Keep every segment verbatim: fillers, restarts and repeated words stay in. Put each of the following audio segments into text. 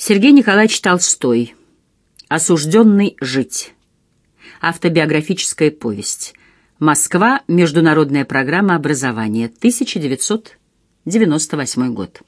Сергей Николаевич Толстой. «Осужденный жить». Автобиографическая повесть. Москва. Международная программа образования. тысяча девятьсот девяносто восьмой год.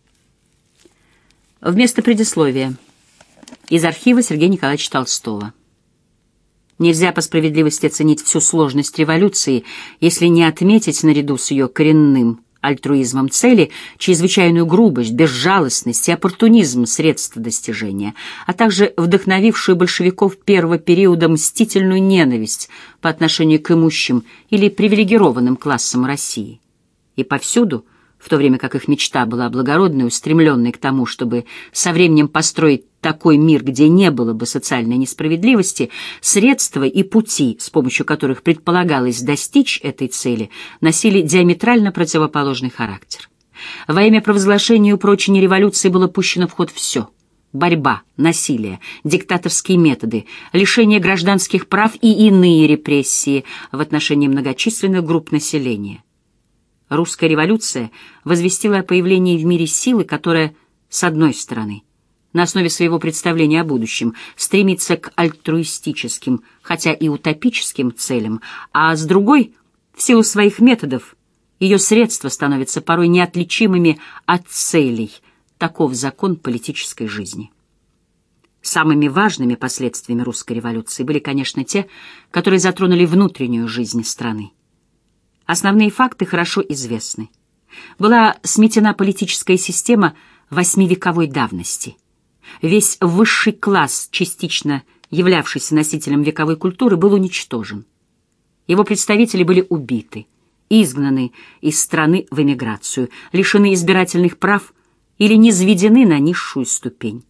Вместо предисловия. Из архива Сергея Николаевича Толстого. Нельзя по справедливости оценить всю сложность революции, если не отметить наряду с ее коренным альтруизмом цели чрезвычайную грубость, безжалостность и оппортунизм средств достижения, а также вдохновившую большевиков первого периода мстительную ненависть по отношению к имущим или привилегированным классам России. И повсюду, в то время как их мечта была благородной, устремленной к тому, чтобы со временем построить такой мир, где не было бы социальной несправедливости, средства и пути, с помощью которых предполагалось достичь этой цели, носили диаметрально противоположный характер. Во имя провозглашения и упрочения революции было пущено в ход все — борьба, насилие, диктаторские методы, лишение гражданских прав и иные репрессии в отношении многочисленных групп населения. Русская революция возвестила о появлении в мире силы, которая, с одной стороны, на основе своего представления о будущем стремится к альтруистическим, хотя и утопическим целям, а с другой, в силу своих методов, ее средства становятся порой неотличимыми от целей. Таков закон политической жизни. Самыми важными последствиями русской революции были, конечно, те, которые затронули внутреннюю жизнь страны. Основные факты хорошо известны. Была сметена политическая система восьмивековой давности. Весь высший класс, частично являвшийся носителем вековой культуры, был уничтожен. Его представители были убиты, изгнаны из страны в эмиграцию, лишены избирательных прав или низведены на низшую ступень.